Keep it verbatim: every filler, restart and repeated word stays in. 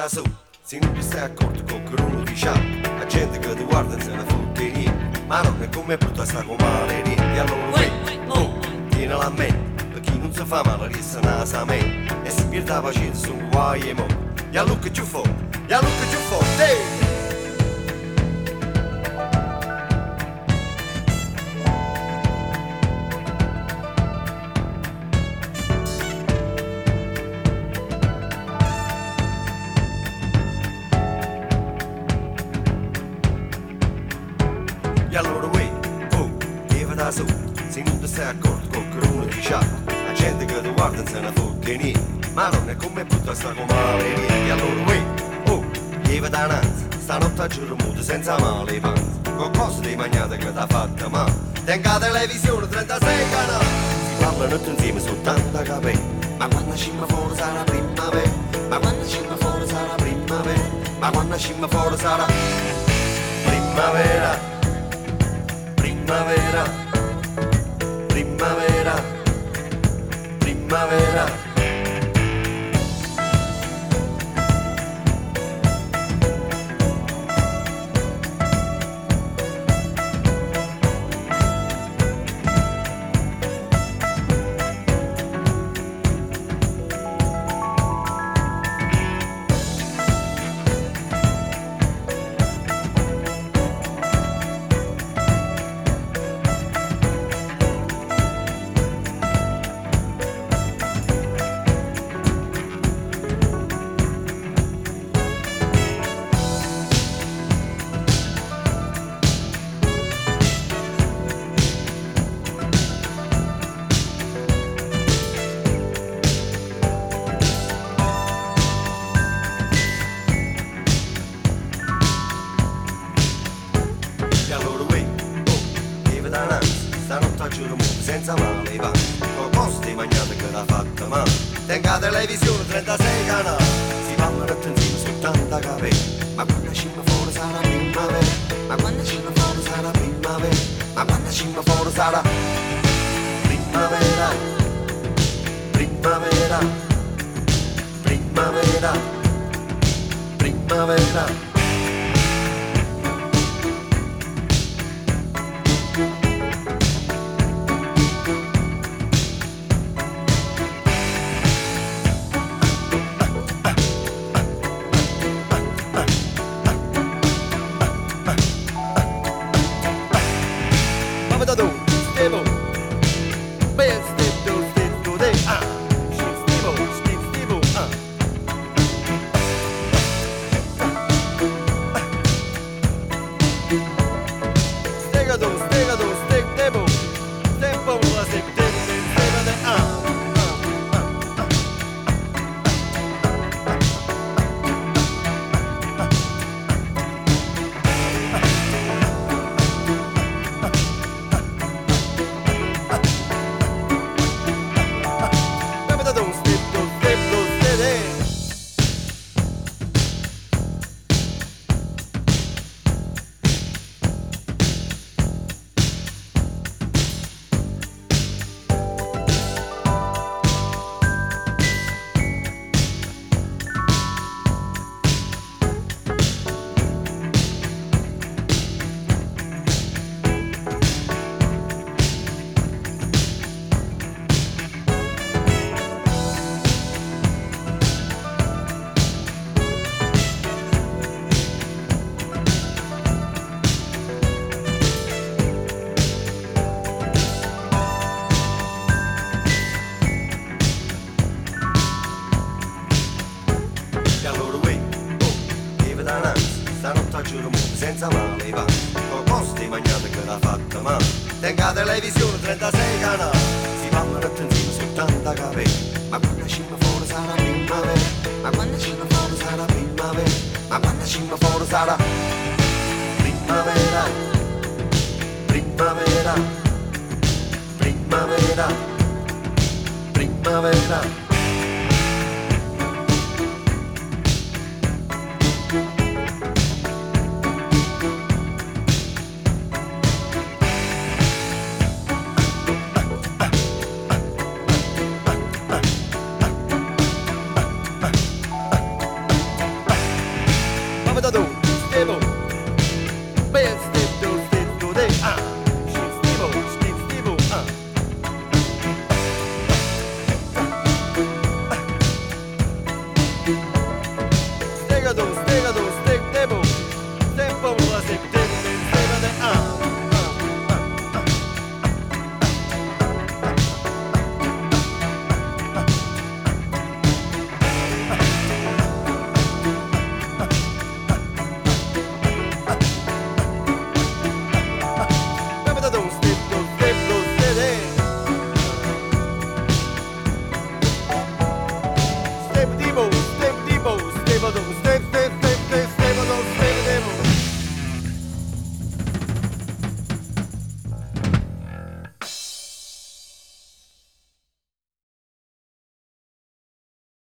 da solo, se non ti stai accorto con che uno ti sciacca, la gente che ti guarda non se ne fotte niente, ma non è come brutta sta con male niente, allora vedi, oh, tienila a mente, per chi non si fa male resta nasa a me, e si pierde la pazienza sono guai e mo, ya look at you for, ya look at you for, hey! E allora uè, oh, leva da solo, se non ti stai accorto con che uno ti sciacca, la gente che ti guarda non se ne fotte niente, ma non è come brutta sta con male niente. E allora uè, oh, leva da nanza, stanotte a giorno muto senza male panza, qualcosa di mangiata che t'ha fatta male, tenga la televisione trentasei canali, si parlano tutti insieme soltanto a capire, ma quando scimma fuori sarà primavera, ma quando scimma fuori sarà primavera, ma quando scimma fuori sarà primavera. Primavera, primavera, primavera. Stanotte a giorno senza male va, qualcosa di mangiata che l'ha fatta male, tenga la televisione trentasei canali, si parlano tutti insieme soltanto a capire, ma quando scimma fuori sarà primavera, ma quando scimma fuori sarà primavera, ma quando scimma fuori sarà primavera, primavera, primavera, primavera. Stavo, stavo, ben stavo, stavo, de, ah, stavo, stavo, ah. Stegato, stegato, steg, devo, tempo, la steg, devo, stego, de, ah. Stanotte a giorno senza male va, qualcosa di mangiata che l'ha fatta male, tenga la televisione trentasei canali, si parlano tutti insieme soltanto a capire, ma quando scimma fuori sarà primavera, ma quando scimma fuori sarà primavera, ma quando scimma fuori sarà primavera, primavera, primavera, primavera.